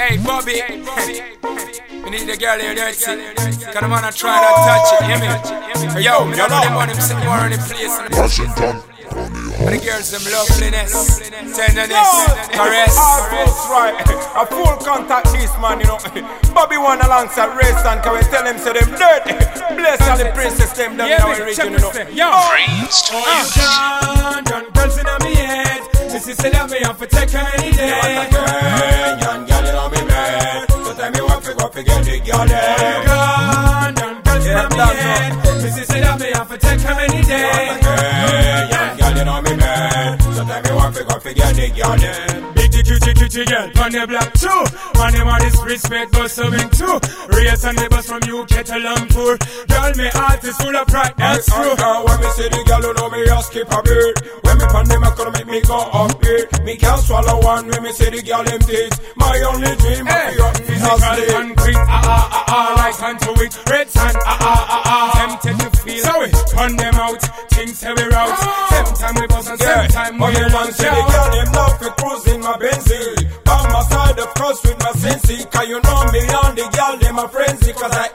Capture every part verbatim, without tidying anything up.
Hey Bobby, we need the girl here dirty. Cause the man a try to touch it, hear me? Yo, me don't know them on him sitting more in the place. Washington. And the girls them loveliness, tenderness, caress. That's right. A full contact this man, you know. Bobby one alongside Ray Stan, can we tell him so them dead? Bless all the princess them down in our region, you know. Yo, Young, young girls in my head. This is it that me have to take her any day. Young girl in my bed. So tell me what we got to get the girl there. Young girls in my head. This is it that me have to take her any day. Young girl in my bed. So tell me what we got to get the girl there. Cutie, cutie girl, on the block too. Man, them are this respect, but so in too. Race and neighbors from U K to Longport. Girl, me heart is full of pride, that's true. Girl, when me see the girl, you know me just skip a beat. When me pan them, I could make me go up here. Me can't swallow one when me see the girl, them teeth. My only dream, I feel physical concrete, ah ah ah ah. Like onto it, red sand, ah ah ah ah. Tempted to feel, so we turn them out. Things say we route. Same time we bust and same time we want. See the girl, them love to cruise in my Benz. On my side, of course, with my sensei. Cause you know me and the girl, they my frenzy. Cause I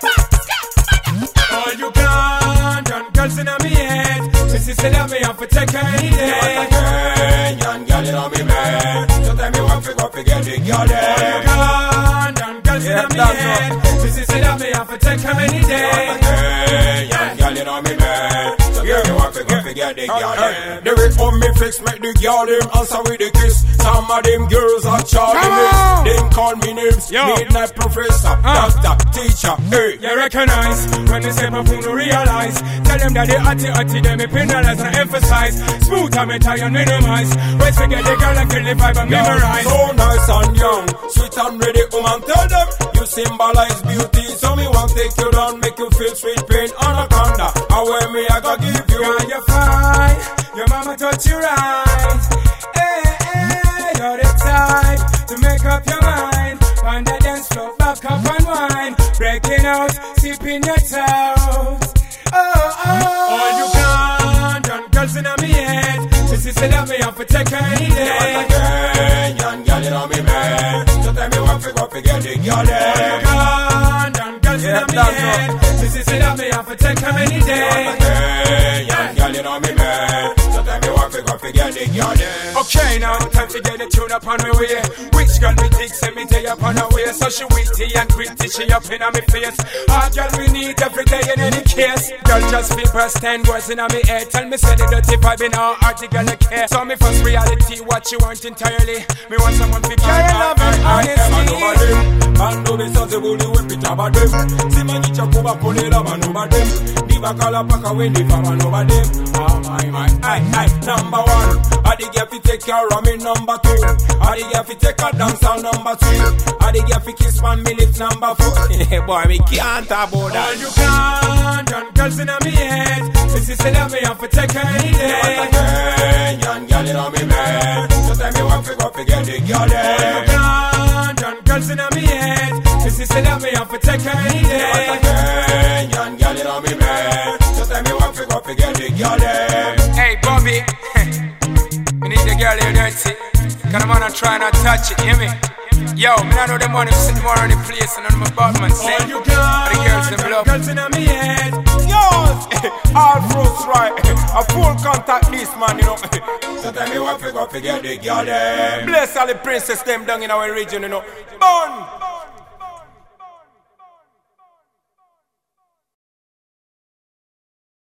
all you can, young girls in my head. This is it that me have to take her any day. Young girl in my bed. So tell me what we got to get the girl there. All you can, young girls in my head. This is it that me have to take her any day. Young girl in my bed. So tell me what we got to get the girl there. The way on me fix make the girl them answer with a kiss. Some of them girls are Charlie Mix. Them call me names. Midnight professor, uh. doctor, teacher. Hey, you recognize when they say my phone to realize. Tell them that they atty atty them me penalize and emphasize. Smooth and me tie and minimize. Wait to get the girl and kill the vibe and memorize. So nice and young, sweet and ready. Woman, tell them you symbolize beauty. So me want take you down, make you feel sweet pain anaconda. And when me I gotta give you, girl, you're fine. Your mama taught you right. Hey, hey, you're the type to make up your mind. On the dance floor, back up and wine. Breaking out, sipping your toes. Oh, oh. All you can, young girls in my head. This is it that me have to take her any day. Young girl in my bed. So tell me what we got to get the girl there. All you can, young girls in my head. This is it that me have to take her any day. Young girl in my bed. So tell me what we got to get the girl there. Okay, now time to get the tune up on my way. Which girl we think send me day up on her way. So she witty and gritty, she up in on me face. All girl we need every day in any case. Girl just feel first ten words in on me head. Tell me say the dirty vibe in her heart, the girl I care. So me first reality, what you want entirely. Me want someone to carry love and honesty. Man do me sensible, the whip it about them. See man each a kuba pole love and over them. Diva kala paka when the fama over them. Ah my my, aye aye, number one. I the girl fi take care of me number two. I the girl fi take a dance on number three. I the girl fi kiss one minute number four. Yeah boy, me can't talk about that. All you can, young girls in my head. This is it that me have to take her any day. Young girl in my bed. So tell me what we got to get the girl there. All you can, young girls in my head. This is it that me have to take her any day. Young girl in my bed. So tell me what we got to get the girl there. Hey Bobby, we need the girl here dirty. Cause the man a try not touch it, hear me? Yo, me I know them money sitting more in the place and on my Batman say. All you can, the girls them love. Girls in my head. Yo, all fruits right. A full contact this man, you know. So tell me what we got to get the girl there. Bless all the princess them down in our region, you know. Bun.